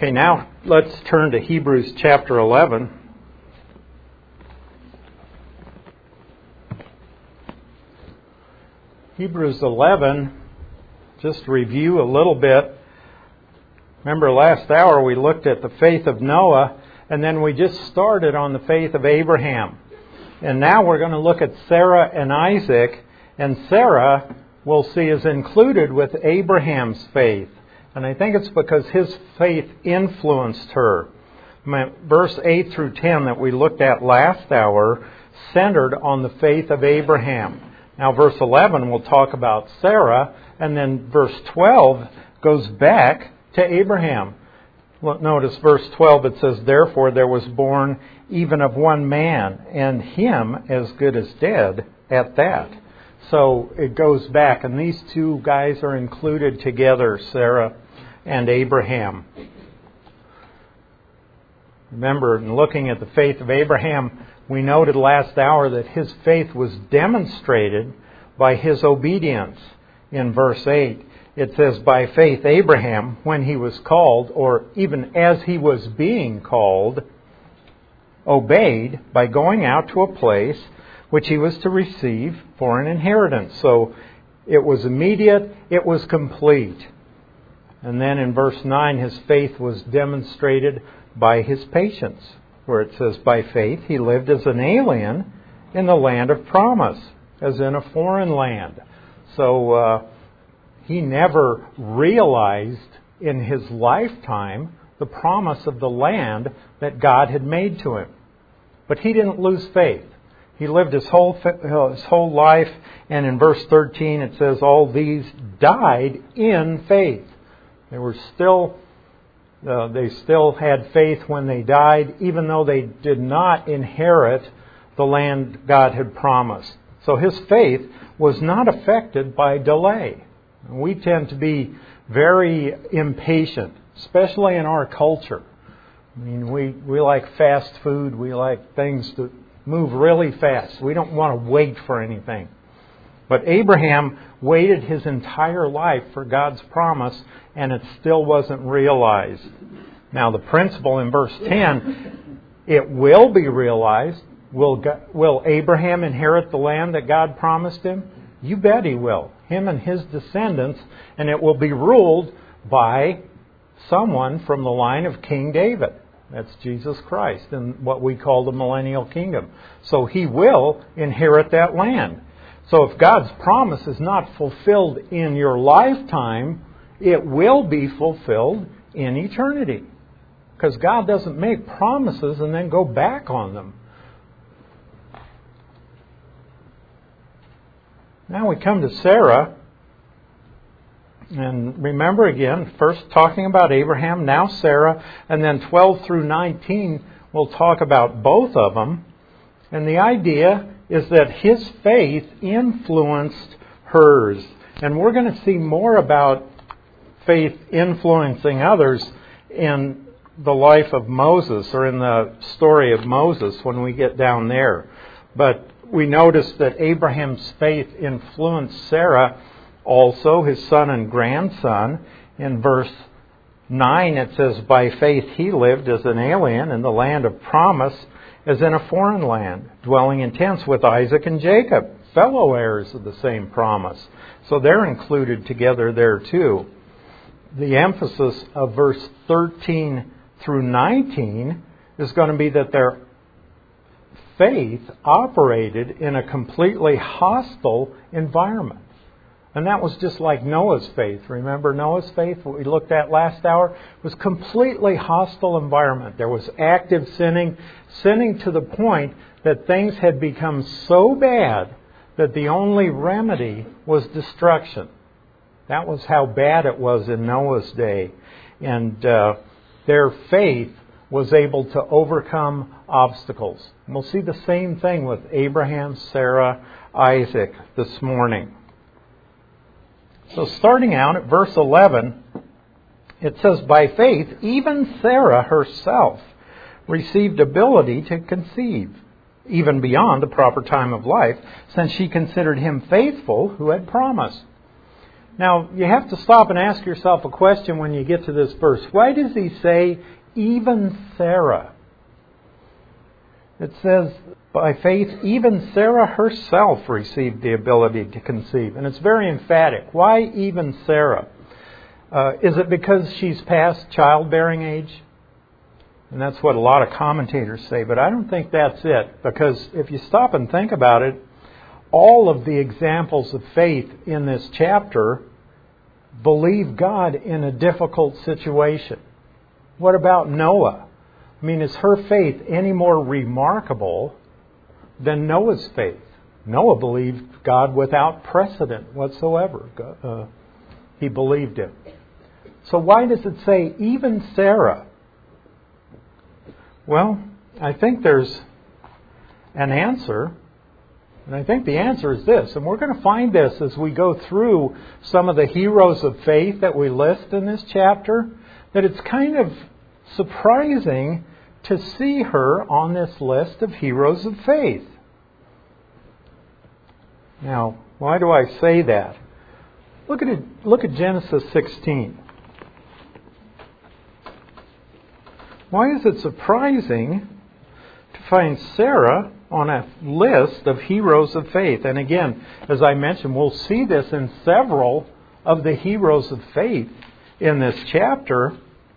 Okay, now let's turn to Hebrews chapter 11. Hebrews 11, just review a little bit. Remember last hour we looked at the faith of Noah, and then we just started on the faith of Abraham. And now we're going to look at Sarah and Isaac, and Sarah, we'll see, is included with Abraham's faith. And I think it's because his faith influenced her. Verse 8 through 10 that we looked at last hour centered on the faith of Abraham. Now verse 11 will talk about Sarah, and then verse 12 goes back to Abraham. Notice verse 12, it says, "Therefore there was born even of one man, and him as good as dead at that." So it goes back, and these two guys are included together, Sarah and Abraham. Remember, in looking at the faith of Abraham, we noted last hour that his faith was demonstrated by his obedience. In verse 8, it says, "By faith Abraham, when he was called," or even as he was being called, "obeyed by going out to a place which he was to receive for an inheritance." So it was immediate, it was complete. And then in verse 9, his faith was demonstrated by his patience, where it says, "By faith he lived as an alien in the land of promise," as in a foreign land. So he never realized in his lifetime the promise of the land that God had made to him. But he didn't lose faith. He lived his whole life, and in verse 13 it says, "All these died in faith." They still had faith when they died, even though they did not inherit the land God had promised. So his faith was not affected by delay. We tend to be very impatient, especially in our culture. I mean, we like fast food. We like things to move really fast. We don't want to wait for anything. But Abraham waited his entire life for God's promise, and it still wasn't realized. Now, the principle in verse 10, it will be realized. Will Abraham inherit the land that God promised him? You bet he will. Him and his descendants, and it will be ruled by someone from the line of King David. That's Jesus Christ in what we call the millennial kingdom. So he will inherit that land. So if God's promise is not fulfilled in your lifetime, it will be fulfilled in eternity. Because God doesn't make promises and then go back on them. Now we come to Sarah. And remember again, first talking about Abraham, now Sarah, and then 12 through 19 we'll talk about both of them. And the idea is that his faith influenced hers. And we're going to see more about faith influencing others in the life of Moses, or in the story of Moses when we get down there. But we notice that Abraham's faith influenced Sarah, also his son and grandson. In verse 9 it says, "By faith he lived as an alien in the land of promise, as in a foreign land, dwelling in tents with Isaac and Jacob, fellow heirs of the same promise." So they're included together there too. The emphasis of verse 13 through 19 is going to be that their faith operated in a completely hostile environment. And that was just like Noah's faith. Remember Noah's faith, what we looked at last hour? It was completely hostile environment. There was active sinning to the point that things had become so bad that the only remedy was destruction. That was how bad it was in Noah's day. And their faith was able to overcome obstacles. And we'll see the same thing with Abraham, Sarah, Isaac this morning. So starting out at verse 11, it says, "By faith, even Sarah herself received ability to conceive, even beyond the proper time of life, since she considered him faithful who had promised. Now, you have to stop and ask yourself a question when you get to this verse. Why does he say, even Sarah? It says, by faith, even Sarah herself received the ability to conceive. And it's very emphatic. Why even Sarah? Is it because she's past childbearing age? And that's what a lot of commentators say. But I don't think that's it. Because if you stop and think about it, all of the examples of faith in this chapter believe God in a difficult situation. What about Noah? I mean, is her faith any more remarkable than Noah's faith? Noah believed God without precedent whatsoever. He believed Him. So why does it say even Sarah? Well, I think there's an answer. And I think the answer is this, and we're going to find this as we go through some of the heroes of faith that we list in this chapter, that it's kind of surprising to see her on this list of heroes of faith. Now, why do I say that? Look at Genesis 16. Why is it surprising to find Sarah on a list of heroes of faith? And again, as I mentioned, we'll see this in several of the heroes of faith in this chapter.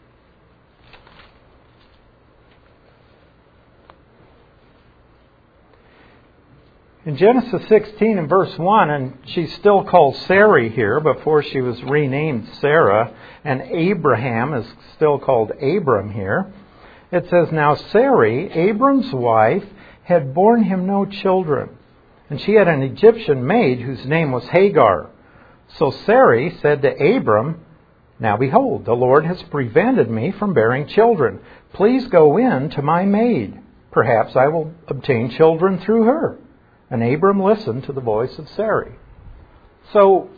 In Genesis 16 and verse 1, and she's still called Sarai here before she was renamed Sarah, and Abraham is still called Abram here. It says, now Sarai, Abram's wife, had borne him no children, and she had an Egyptian maid whose name was Hagar. So Sarai said to Abram, now behold, the Lord has prevented me from bearing children. Please go in to my maid. Perhaps I will obtain children through her. And Abram listened to the voice of Sarai. So,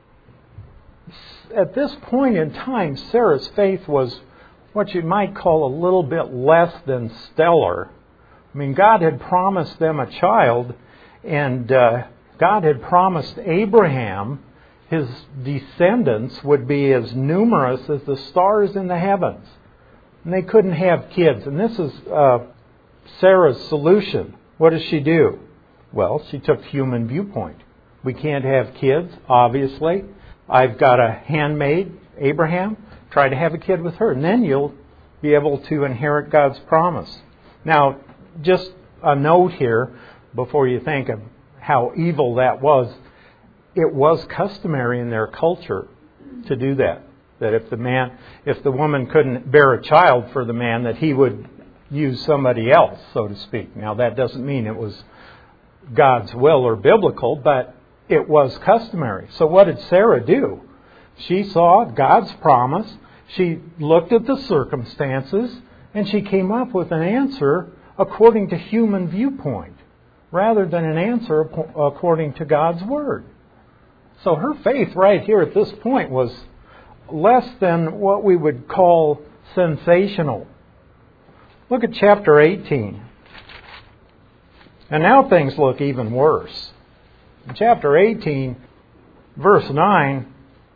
at this point in time, Sarah's faith was what you might call a little bit less than stellar. I mean, God had promised them a child, and God had promised Abraham his descendants would be as numerous as the stars in the heavens. And they couldn't have kids. And this is Sarah's solution. What does she do? Well, she took human viewpoint. We can't have kids, obviously. I've got a handmaid, Abraham. Try to have a kid with her, and then you'll be able to inherit God's promise. Now, just a note here before you think of how evil that was. It was customary in their culture to do that. That if the woman couldn't bear a child for the man, that he would use somebody else, so to speak. Now, that doesn't mean it was God's will or biblical, but it was customary. So what did Sarah do? She saw God's promise, she looked at the circumstances, and she came up with an answer according to human viewpoint, rather than an answer according to God's Word. So her faith right here at this point was less than what we would call sensational. Look at chapter 18. And now things look even worse. In chapter 18, verse 9,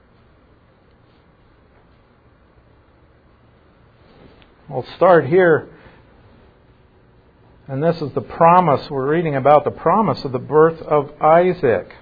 we'll start here. And this is the promise. We're reading about the promise of the birth of Isaac.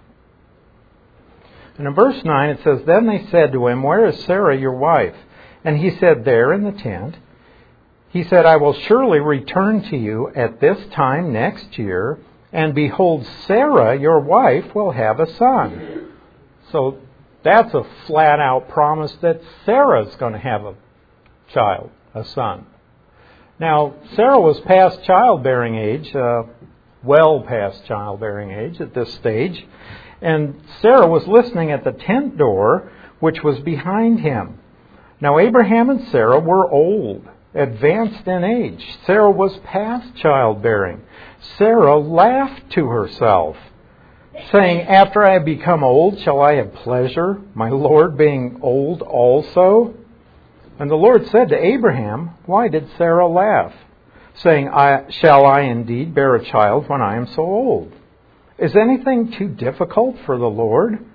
And in verse 9 it says, then they said to him, where is Sarah your wife? And he said, there in the tent. He said, I will surely return to you at this time next year, and behold, Sarah, your wife, will have a son. So that's a flat-out promise that Sarah's going to have a child, a son. Now, Sarah was past childbearing age, well past childbearing age at this stage, and Sarah was listening at the tent door, which was behind him. Now, Abraham and Sarah were old, advanced in age. Sarah was past childbearing. Sarah laughed to herself, saying, after I have become old, shall I have pleasure, my Lord being old also? And the Lord said to Abraham, why did Sarah laugh, saying, shall I indeed bear a child when I am so old? Is anything too difficult for the Lord?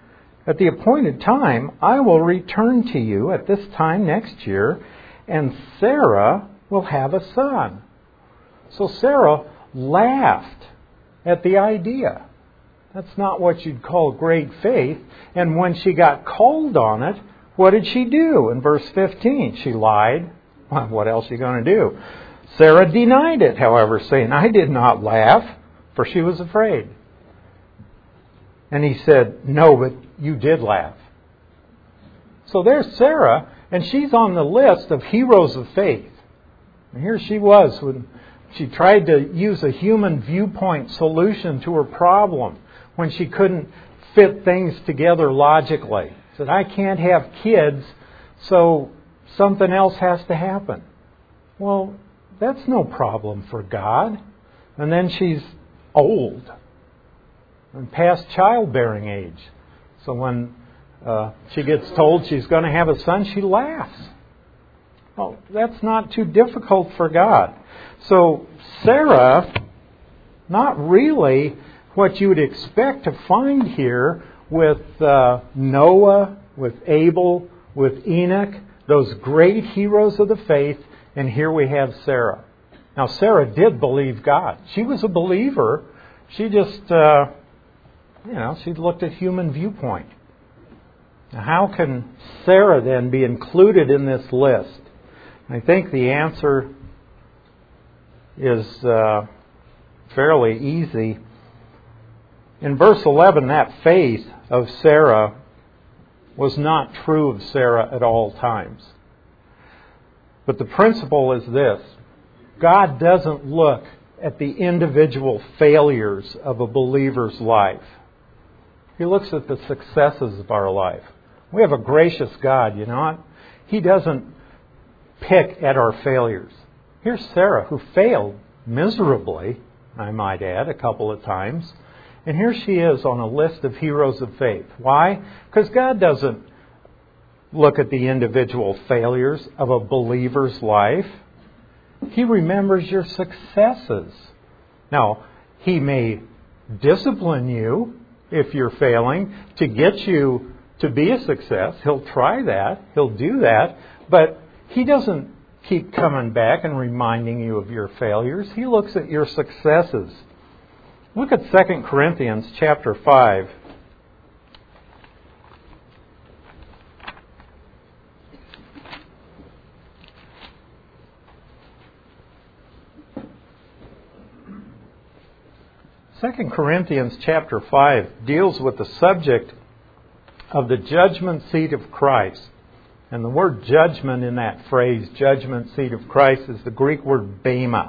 At the appointed time, I will return to you at this time next year, and Sarah will have a son. So Sarah laughed at the idea. That's not what you'd call great faith. And when she got called on it, what did she do? In verse 15, she lied. Well, what else are you going to do? Sarah denied it, however, saying, I did not laugh, for she was afraid. And he said, no, but you did laugh. So there's Sarah, and she's on the list of heroes of faith. And here she was when she tried to use a human viewpoint solution to her problem when she couldn't fit things together logically. She said, I can't have kids, so something else has to happen. Well, that's no problem for God. And then she's old and past childbearing age. So when she gets told she's going to have a son, she laughs. Well, that's not too difficult for God. So Sarah, not really what you would expect to find here with Noah, with Abel, with Enoch, those great heroes of the faith, and here we have Sarah. Now, Sarah did believe God. She was a believer. She just, she looked at human viewpoint. Now, how can Sarah then be included in this list? I think the answer is fairly easy. In verse 11, that faith of Sarah was not true of Sarah at all times. But the principle is this. God doesn't look at the individual failures of a believer's life. He looks at the successes of our life. We have a gracious God, you know. He doesn't pick at our failures. Here's Sarah, who failed miserably, I might add, a couple of times. And here she is on a list of heroes of faith. Why? Because God doesn't look at the individual failures of a believer's life. He remembers your successes. Now, He may discipline you if you're failing to get you to be a success. He'll try that. He'll do that. But He doesn't keep coming back and reminding you of your failures. He looks at your successes. Look at 2 Corinthians chapter 5. Second Corinthians chapter 5 deals with the subject of the judgment seat of Christ. And the word judgment in that phrase, judgment seat of Christ, is the Greek word bema.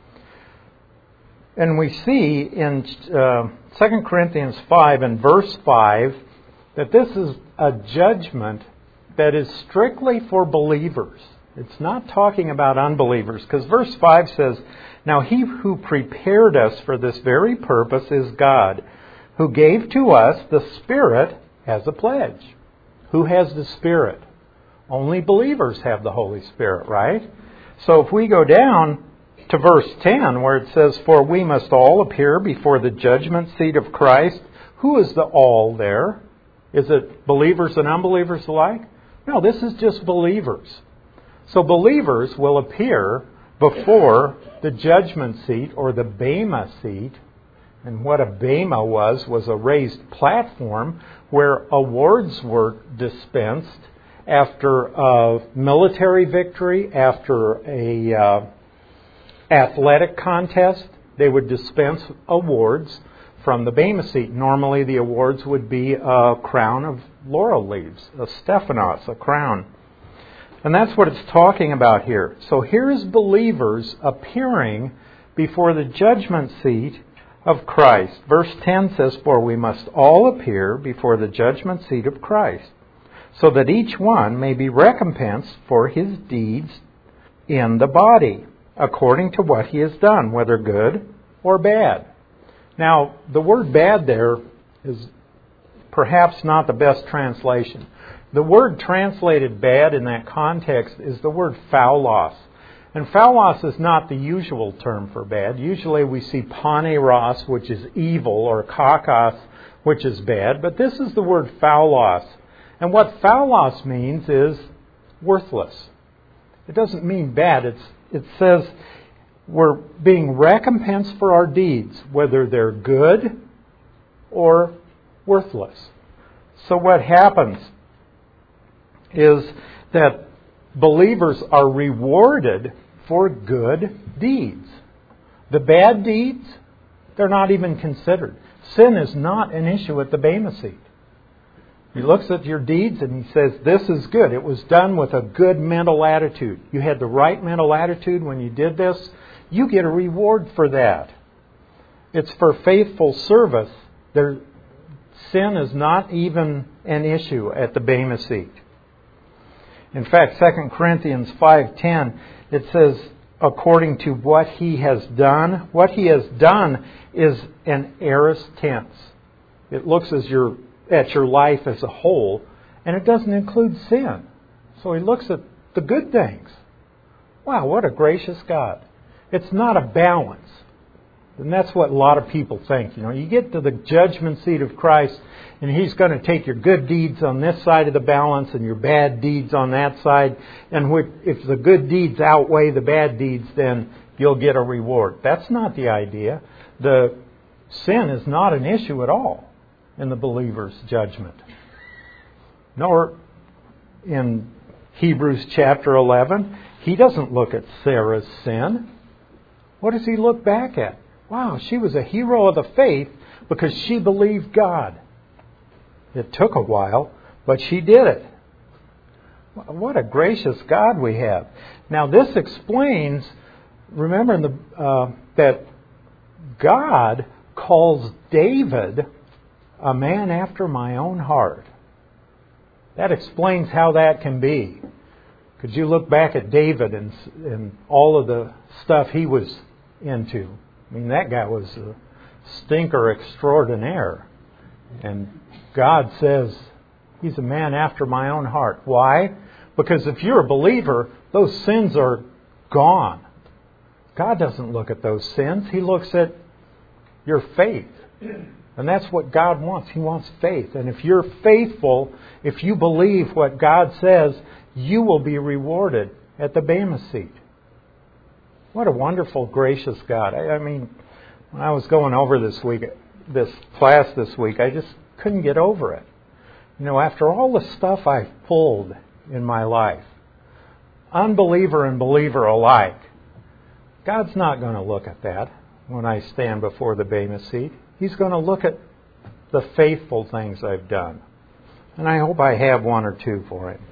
And we see in 2 Corinthians 5 and verse 5 that this is a judgment that is strictly for believers. It's not talking about unbelievers, because verse 5 says, Now He who prepared us for this very purpose is God, who gave to us the Spirit as a pledge. Who has the Spirit? Only believers have the Holy Spirit, right? So if we go down to verse 10, where it says, For we must all appear before the judgment seat of Christ. Who is the all there? Is it believers and unbelievers alike? No, this is just believers. So believers will appear before the judgment seat, or the bema seat. And what a bema was a raised platform where awards were dispensed after a military victory, after a athletic contest. They would dispense awards from the bema seat. Normally the awards would be a crown of laurel leaves, a Stephanos, a crown. And that's what it's talking about here. So here is believers appearing before the judgment seat of Christ. Verse 10 says, For we must all appear before the judgment seat of Christ, so that each one may be recompensed for his deeds in the body, according to what he has done, whether good or bad. Now, the word bad there is perhaps not the best translation. The word translated bad in that context is the word phaulos. And phaulos is not the usual term for bad. Usually we see paneros, which is evil, or kakos, which is bad, but this is the word phaulos. And what phaulos means is worthless. It doesn't mean bad. It says we're being recompensed for our deeds, whether they're good or worthless. So what happens is that believers are rewarded for good deeds. The bad deeds, they're not even considered. Sin is not an issue at the Bema seat. He looks at your deeds and he says, this is good. It was done with a good mental attitude. You had the right mental attitude when you did this. You get a reward for that. It's for faithful service. Sin is not even an issue at the Bema seat. In fact, 2 Corinthians 5:10, it says, according to what he has done. What he has done is an aorist tense. It looks at your life as a whole, and it doesn't include sin. So he looks at the good things. Wow, what a gracious God. It's not a balance. And that's what a lot of people think. You get to the judgment seat of Christ, and He's going to take your good deeds on this side of the balance and your bad deeds on that side. And if the good deeds outweigh the bad deeds, then you'll get a reward. That's not the idea. The sin is not an issue at all in the believer's judgment. Nor in Hebrews chapter 11, he doesn't look at Sarah's sin. What does he look back at? Wow, she was a hero of the faith because she believed God. It took a while, but she did it. What a gracious God we have. Now this explains, remember that God calls David a man after my own heart. That explains how that can be. Could you look back at David and all of the stuff he was into? I mean, that guy was a stinker extraordinaire. And God says, he's a man after my own heart. Why? Because if you're a believer, those sins are gone. God doesn't look at those sins. He looks at your faith. And that's what God wants. He wants faith. And if you're faithful, if you believe what God says, you will be rewarded at the Bema seat. What a wonderful, gracious God. I mean, when I was going over this class this week, I just couldn't get over it. After all the stuff I've pulled in my life, unbeliever and believer alike, God's not going to look at that when I stand before the Bema seat. He's going to look at the faithful things I've done. And I hope I have one or two for Him.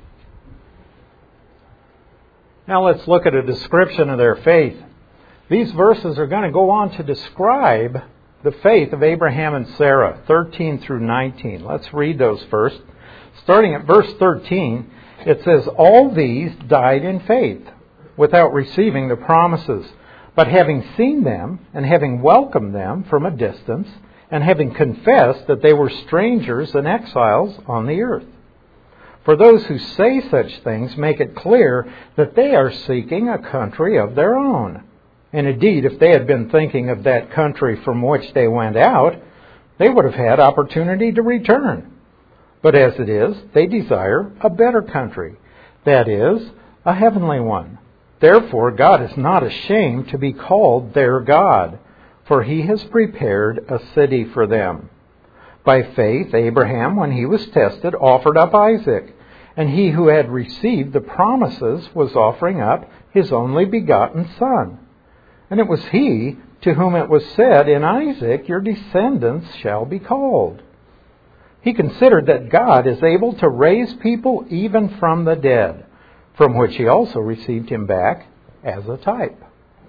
Now let's look at a description of their faith. These verses are going to go on to describe the faith of Abraham and Sarah, 13 through 19. Let's read those first. Starting at verse 13, it says, all these died in faith, without receiving the promises, but having seen them, and having welcomed them from a distance, and having confessed that they were strangers and exiles on the earth. For those who say such things make it clear that they are seeking a country of their own. And indeed, if they had been thinking of that country from which they went out, they would have had opportunity to return. But as it is, they desire a better country, that is, a heavenly one. Therefore, God is not ashamed to be called their God, for He has prepared a city for them. By faith, Abraham, when he was tested, offered up Isaac, and he who had received the promises was offering up his only begotten son. And it was he to whom it was said, in Isaac your descendants shall be called. He considered that God is able to raise people even from the dead, from which he also received him back as a type.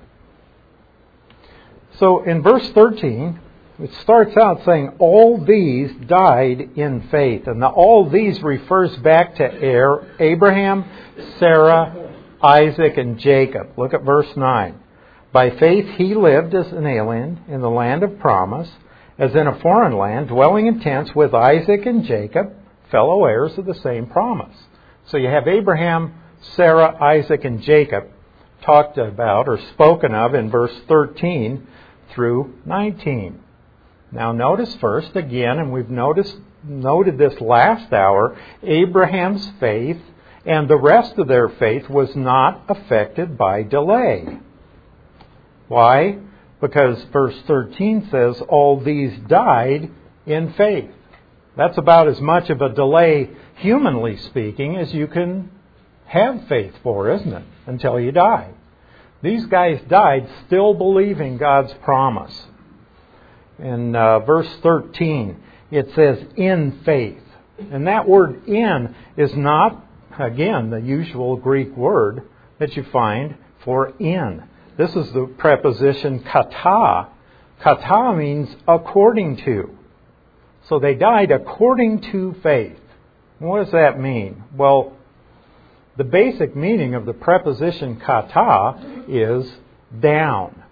So in verse 13, it starts out saying, all these died in faith. And the all these refers back to Abraham, Sarah, Isaac, and Jacob. Look at verse 9. By faith he lived as an alien in the land of promise, as in a foreign land, dwelling in tents with Isaac and Jacob, fellow heirs of the same promise. So you have Abraham, Sarah, Isaac, and Jacob talked about or spoken of in verse 13 through 19. Now notice first again, and we've noted this last hour, Abraham's faith and the rest of their faith was not affected by delay. Why? Because verse 13 says, all these died in faith. That's about as much of a delay, humanly speaking, as you can have faith for, isn't it? Until you die. These guys died still believing God's promise. In verse 13, it says, in faith. And that word in is not, again, the usual Greek word that you find for in. This is the preposition kata. Kata means according to. So they died according to faith. What does that mean? Well, the basic meaning of the preposition kata is down.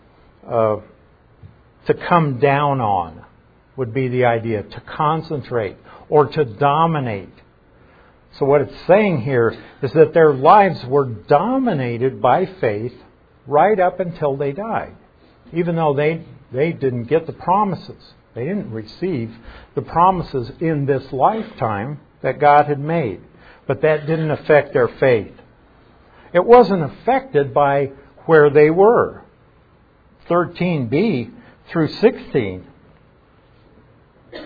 To come down on would be the idea. To concentrate or to dominate. So what it's saying here is that their lives were dominated by faith right up until they died. Even though they didn't get the promises. They didn't receive the promises in this lifetime that God had made. But that didn't affect their faith. It wasn't affected by where they were. 13b through 16. It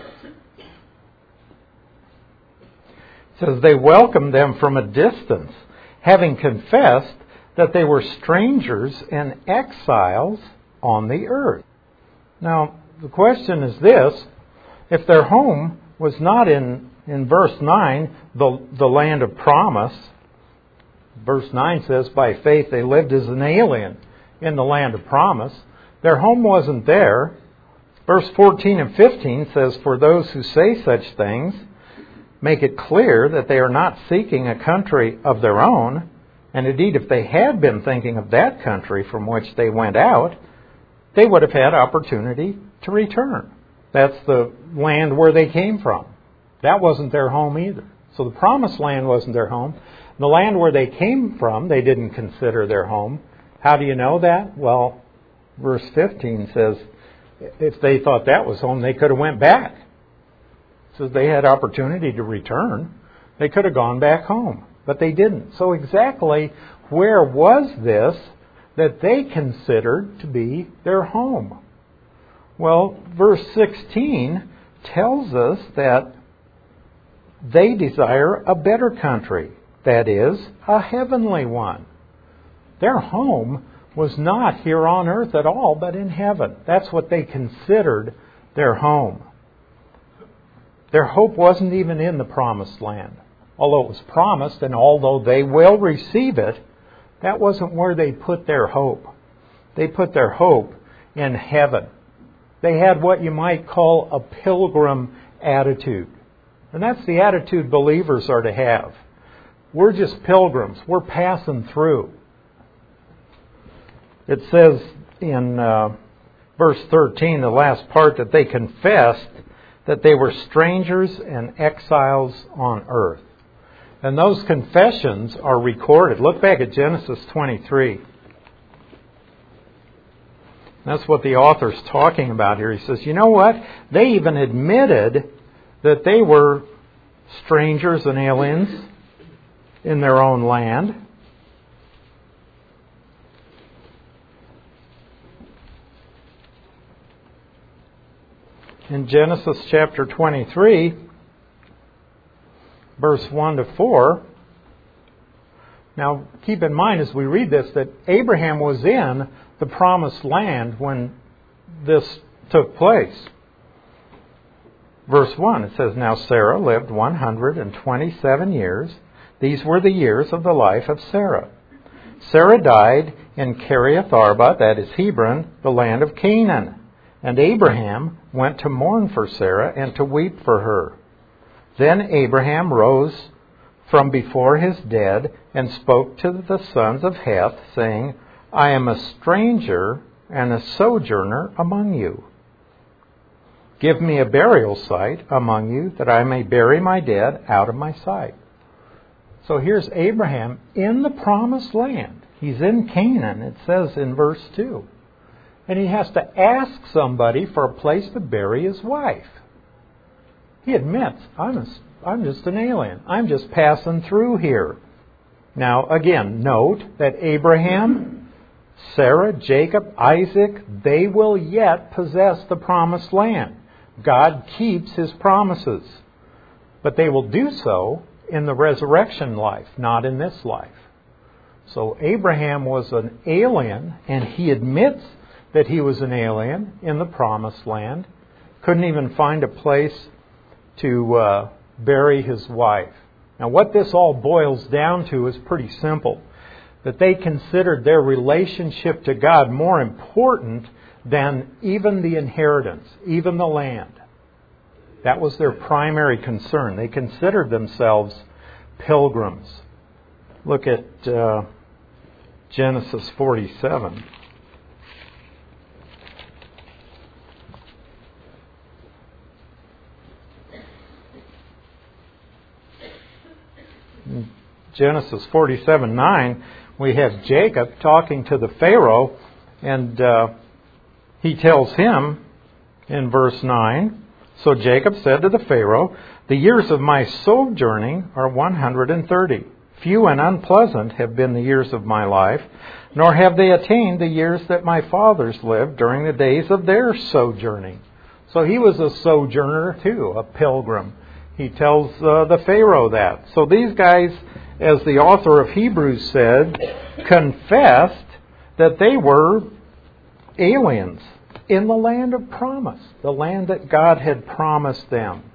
says, they welcomed them from a distance, having confessed that they were strangers and exiles on the earth. Now, the question is this: if their home was not in verse 9, the land of promise, verse 9 says, by faith they lived as an alien in the land of promise. Their home wasn't there. Verse 14 and 15 says, for those who say such things, make it clear that they are not seeking a country of their own. And indeed, if they had been thinking of that country from which they went out, they would have had opportunity to return. That's the land where they came from. That wasn't their home either. So the promised land wasn't their home. The land where they came from, they didn't consider their home. How do you know that? Well, verse 15 says, if they thought that was home, they could have went back. It says they had opportunity to return. They could have gone back home, but they didn't. So exactly where was this that they considered to be their home? Well, verse 16 tells us that they desire a better country, that is, a heavenly one. Their home was not here on earth at all, but in heaven. That's what they considered their home. Their hope wasn't even in the promised land. Although it was promised, and although they will receive it, that wasn't where they put their hope. They put their hope in heaven. They had what you might call a pilgrim attitude. And that's the attitude believers are to have. We're just pilgrims. We're passing through. It says in verse 13, the last part, that they confessed that they were strangers and exiles on earth. And those confessions are recorded. Look back at Genesis 23. That's what the author's talking about here. He says, you know what? They even admitted that they were strangers and aliens in their own land. In Genesis chapter 23, verse 1 to 4, now keep in mind as we read this that Abraham was in the promised land when this took place. Verse 1, it says, now Sarah lived 127 years. These were the years of the life of Sarah. Sarah died in Kiriath Arba, that is Hebron, the land of Canaan. And Abraham went to mourn for Sarah and to weep for her. Then Abraham rose from before his dead and spoke to the sons of Heth, saying, I am a stranger and a sojourner among you. Give me a burial site among you, that I may bury my dead out of my sight. So here's Abraham in the promised land. He's in Canaan, it says in verse 2. and he has to ask somebody for a place to bury his wife. He admits, I'm just an alien. I'm just passing through here. Now, again, note that Abraham, Sarah, Jacob, Isaac, they will yet possess the promised land. God keeps His promises. But they will do so in the resurrection life, not in this life. So Abraham was an alien, and he admits that he was an alien in the promised land. Couldn't even find a place to bury his wife. Now, what this all boils down to is pretty simple. That they considered their relationship to God more important than even the inheritance, even the land. That was their primary concern. They considered themselves pilgrims. Look at Genesis 47. In Genesis 47:9, we have Jacob talking to the Pharaoh, and he tells him in verse 9, "So Jacob said to the Pharaoh, 'The years of my sojourning are 130. Few and unpleasant have been the years of my life, nor have they attained the years that my fathers lived during the days of their sojourning.'" So he was a sojourner too, a pilgrim. He tells the Pharaoh that. So these guys, as the author of Hebrews said, confessed that they were aliens in the land of promise, the land that God had promised them.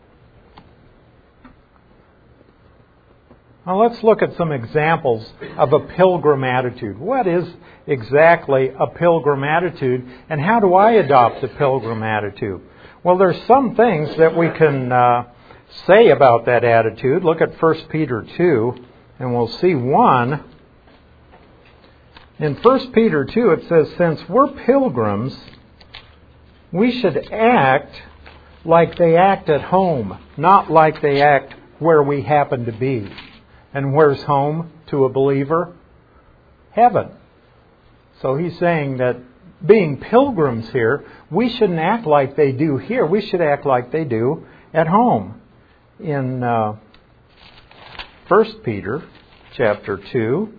Now let's look at some examples of a pilgrim attitude. What is exactly a pilgrim attitude, and how do I adopt a pilgrim attitude? Well, there's some things that we can say about that attitude. Look at 1 Peter 2, and we'll see one. In 1 Peter 2, it says, "Since we're pilgrims, we should act like they act at home, not like they act where we happen to be." And where's home to a believer? Heaven. So he's saying that being pilgrims here, we shouldn't act like they do here. We should act like they do at home. In 1 Peter chapter 2,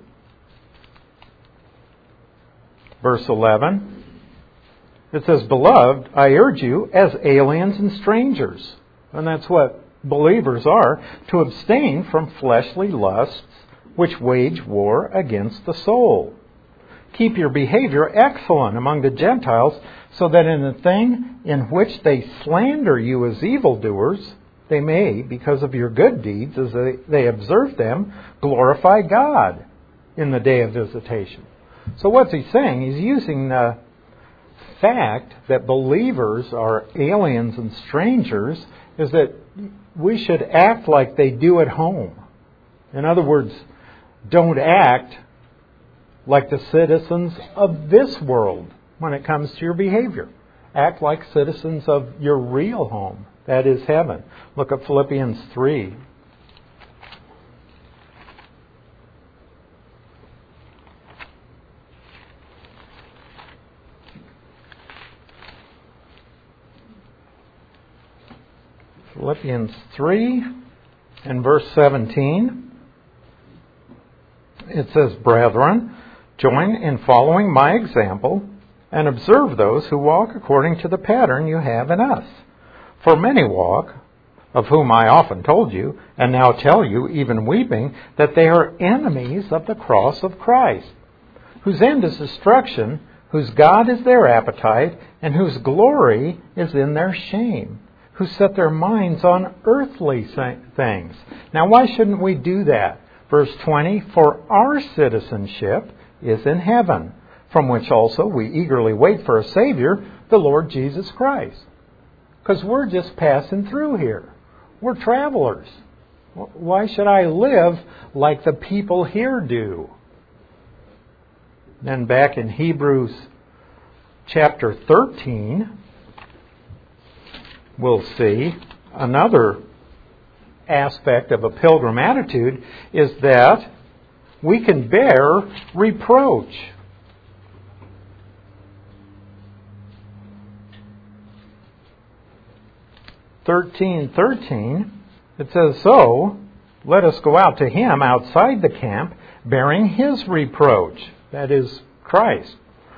verse 11, it says, "Beloved, I urge you as aliens and strangers," and that's what believers are, "to abstain from fleshly lusts which wage war against the soul. Keep your behavior excellent among the Gentiles, so that in the thing in which they slander you as evildoers, they may, because of your good deeds, as they observe them, glorify God in the day of visitation." So what's he saying? He's using the fact that believers are aliens and strangers is that we should act like they do at home. In other words, don't act like the citizens of this world when it comes to your behavior. Act like citizens of your real home. That is heaven. Look at Philippians 3. Philippians 3 and verse 17. It says, "Brethren, join in following my example and observe those who walk according to the pattern you have in us. For many walk, of whom I often told you, and now tell you, even weeping, that they are enemies of the cross of Christ, whose end is destruction, whose God is their appetite, and whose glory is in their shame, who set their minds on earthly things." Now, why shouldn't we do that? Verse 20, "For our citizenship is in heaven, from which also we eagerly wait for a Savior, the Lord Jesus Christ." Because we're just passing through here. We're travelers. Why should I live like the people here do? Then back in Hebrews chapter 13, we'll see another aspect of a pilgrim attitude is that we can bear reproach. 13:13, it says, "So let us go out to him outside the camp, bearing his reproach," that is, Christ.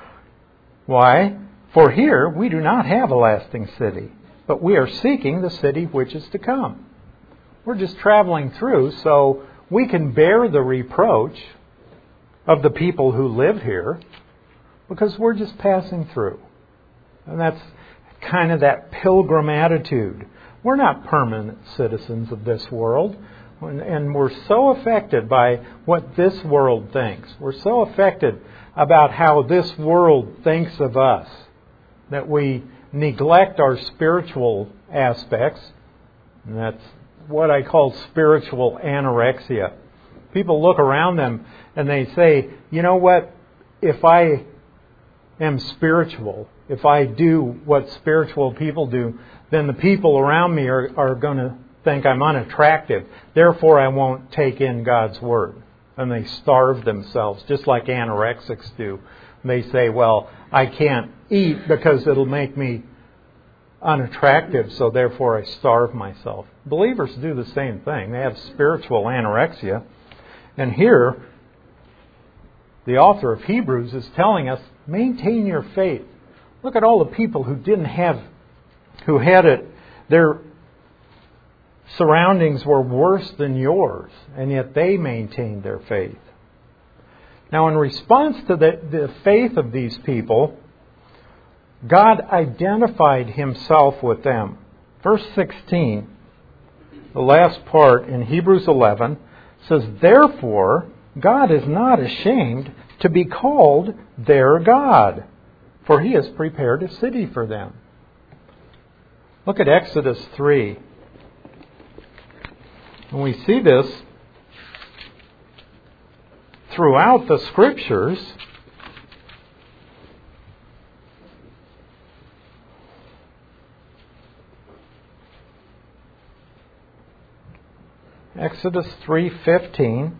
Why? "For here we do not have a lasting city, but we are seeking the city which is to come." We're just traveling through so we can bear the reproach of the people who live here, because we're just passing through. And that's kind of that pilgrim attitude. We're not permanent citizens of this world. And we're so affected by what this world thinks. We're so affected about how this world thinks of us that we neglect our spiritual aspects. And that's what I call spiritual anorexia. People look around them and they say, you know what, if I am spiritual, if I do what spiritual people do, then the people around me are going to think I'm unattractive. Therefore, I won't take in God's Word. And they starve themselves, just like anorexics do. They say, well, I can't eat because it'll make me unattractive, so therefore I starve myself. Believers do the same thing. They have spiritual anorexia. And here, the author of Hebrews is telling us, maintain your faith. Look at all the people who had it, their surroundings were worse than yours, and yet they maintained their faith. Now, in response to the faith of these people, God identified Himself with them. Verse 16, the last part in Hebrews 11, says, "Therefore, God is not ashamed to be called their God, for He has prepared a city for them." Look at Exodus 3. And we see this throughout the Scriptures. Exodus 3:15.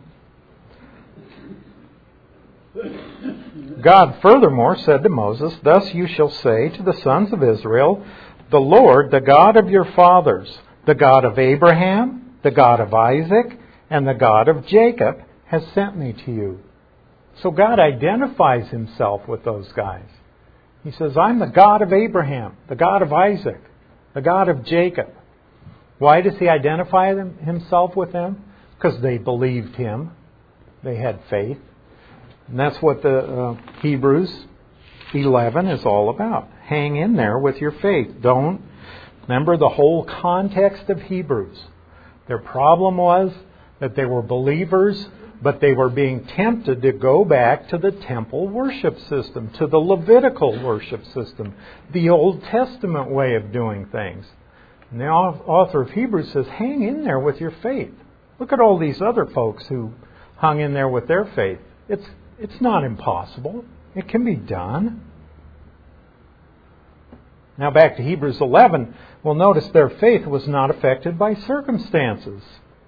God furthermore said to Moses, "Thus you shall say to the sons of Israel, the Lord, the God of your fathers, the God of Abraham, the God of Isaac, and the God of Jacob, has sent me to you." So God identifies Himself with those guys. He says, "I'm the God of Abraham, the God of Isaac, the God of Jacob." Why does He identify Himself with them? Because they believed Him. They had faith. And that's what the Hebrews 11 is all about. Hang in there with your faith. Don't remember the whole context of Hebrews. Their problem was that they were believers, but they were being tempted to go back to the temple worship system, to the Levitical worship system, the Old Testament way of doing things. And the author of Hebrews says, hang in there with your faith. Look at all these other folks who hung in there with their faith. It's not impossible. It can be done. Now back to Hebrews 11, we'll notice their faith was not affected by circumstances.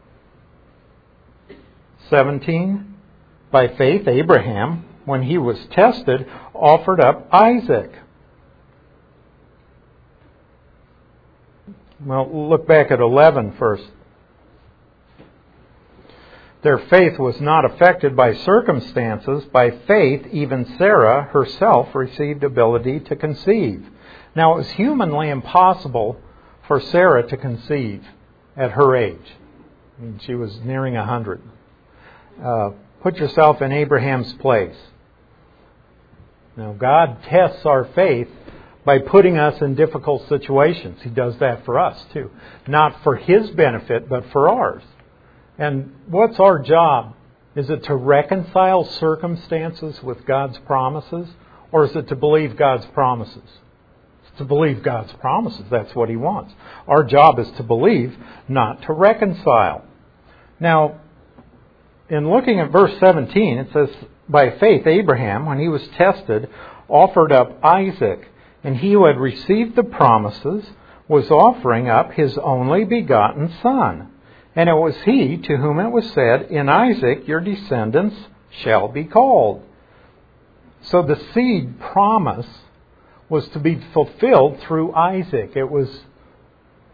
17, by faith Abraham, when he was tested, offered up Isaac. Well, look back at 11 first. Their faith was not affected by circumstances. By faith, even Sarah herself received ability to conceive. Now, it was humanly impossible for Sarah to conceive at her age. I mean, she was nearing 100. Put yourself in Abraham's place. Now, God tests our faith by putting us in difficult situations. He does that for us, too. Not for His benefit, but for ours. And what's our job? Is it to reconcile circumstances with God's promises? Or is it to believe God's promises? It's to believe God's promises. That's what He wants. Our job is to believe, not to reconcile. Now, in looking at verse 17, it says, by faith Abraham, when he was tested, offered up Isaac. And he who had received the promises was offering up his only begotten son. And it was he to whom it was said, in Isaac your descendants shall be called. So the seed promise was to be fulfilled through Isaac. It was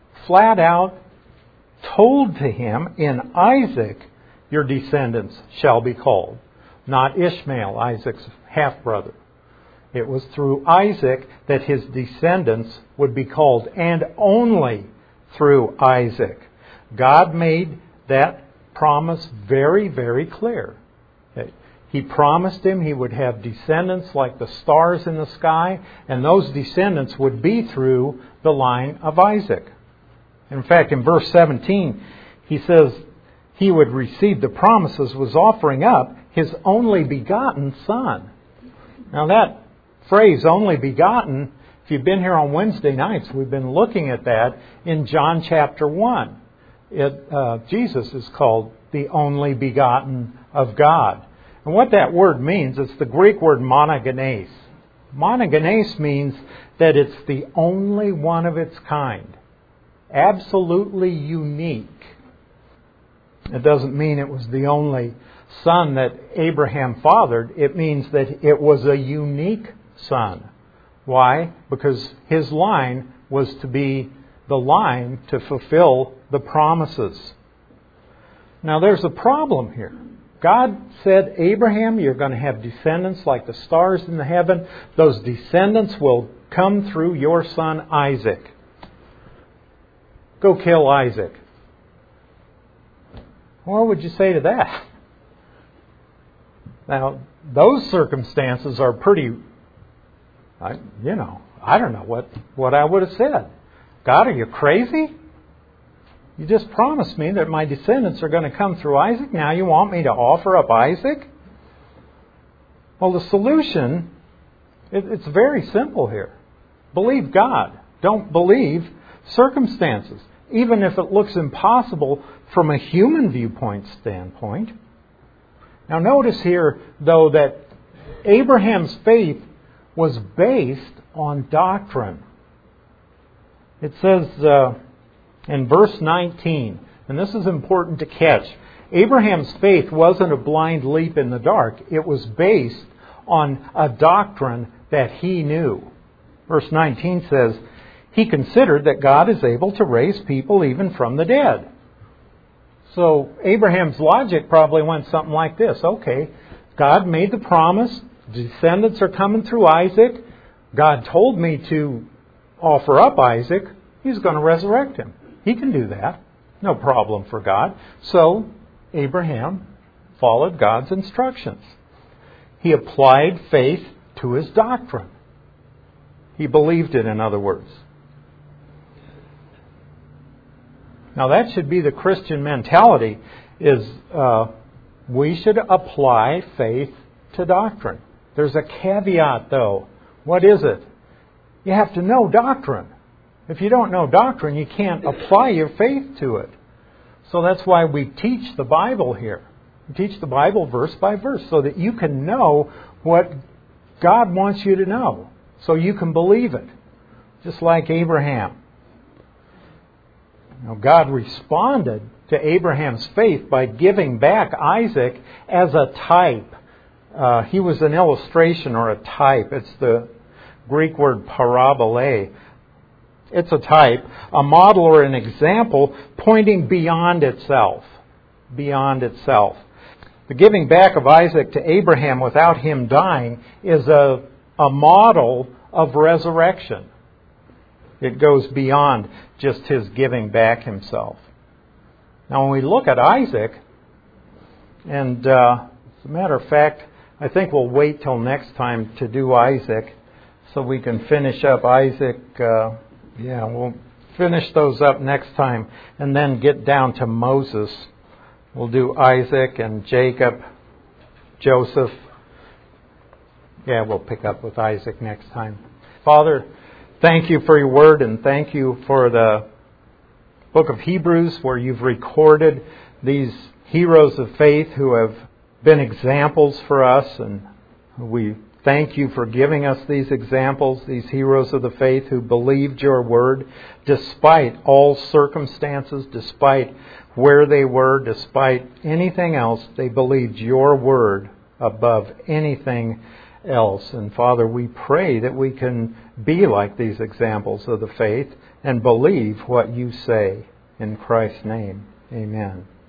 flat out told to him, in Isaac your descendants shall be called. Not Ishmael, Isaac's half-brother. It was through Isaac that his descendants would be called, and only through Isaac. God made that promise very, very clear. He promised him he would have descendants like the stars in the sky, and those descendants would be through the line of Isaac. In fact, in verse 17, he says he would receive the promises, was offering up his only begotten son. Now that phrase, only begotten, if you've been here on Wednesday nights, we've been looking at that in John chapter 1. Jesus is called the only begotten of God. And what that word means, it's the Greek word monogenes. Monogenes means that it's the only one of its kind. Absolutely unique. It doesn't mean it was the only son that Abraham fathered. It means that it was a unique son. Why? Because his line was to be the line to fulfill the promises. Now there's a problem here. God said, Abraham, you're going to have descendants like the stars in the heaven. Those descendants will come through your son Isaac. Go kill Isaac. What would you say to that? Now, those circumstances are pretty, I don't know what I would have said. God, are you crazy? You just promised me that my descendants are going to come through Isaac. Now you want me to offer up Isaac? Well, the solution, it's very simple here. Believe God. Don't believe circumstances, even if it looks impossible from a human viewpoint standpoint. Now notice here, though, that Abraham's faith was based on doctrine. It says in verse 19, and this is important to catch, Abraham's faith wasn't a blind leap in the dark. It was based on a doctrine that he knew. Verse 19 says, he considered that God is able to raise people even from the dead. So Abraham's logic probably went something like this. Okay, God made the promise. Descendants are coming through Isaac. God told me to offer up Isaac. He's going to resurrect him. He can do that. No problem for God. So Abraham followed God's instructions. He applied faith to his doctrine. He believed it, in other words. Now that should be the Christian mentality, is we should apply faith to doctrine. There's a caveat though. What is it? You have to know doctrine. If you don't know doctrine, you can't apply your faith to it. So that's why we teach the Bible here. We teach the Bible verse by verse so that you can know what God wants you to know. So you can believe it. Just like Abraham. Now, God responded to Abraham's faith by giving back Isaac as a type. He was an illustration or a type. It's the Greek word parabole. It's a type, a model or an example pointing beyond itself. Beyond itself. The giving back of Isaac to Abraham without him dying is a model of resurrection. It goes beyond just his giving back himself. Now when we look at Isaac, and as a matter of fact, I think we'll wait till next time to do Isaac so we can finish up Isaac. We'll finish those up next time and then get down to Moses. We'll do Isaac and Jacob, Joseph. We'll pick up with Isaac next time. Father, thank you for your word, and thank you for the book of Hebrews where you've recorded these heroes of faith who have been examples for us, and we thank you for giving us these examples, these heroes of the faith who believed your word despite all circumstances, despite where they were, despite anything else. They believed your word above anything else. And Father, we pray that we can be like these examples of the faith and believe what you say. In Christ's name, amen.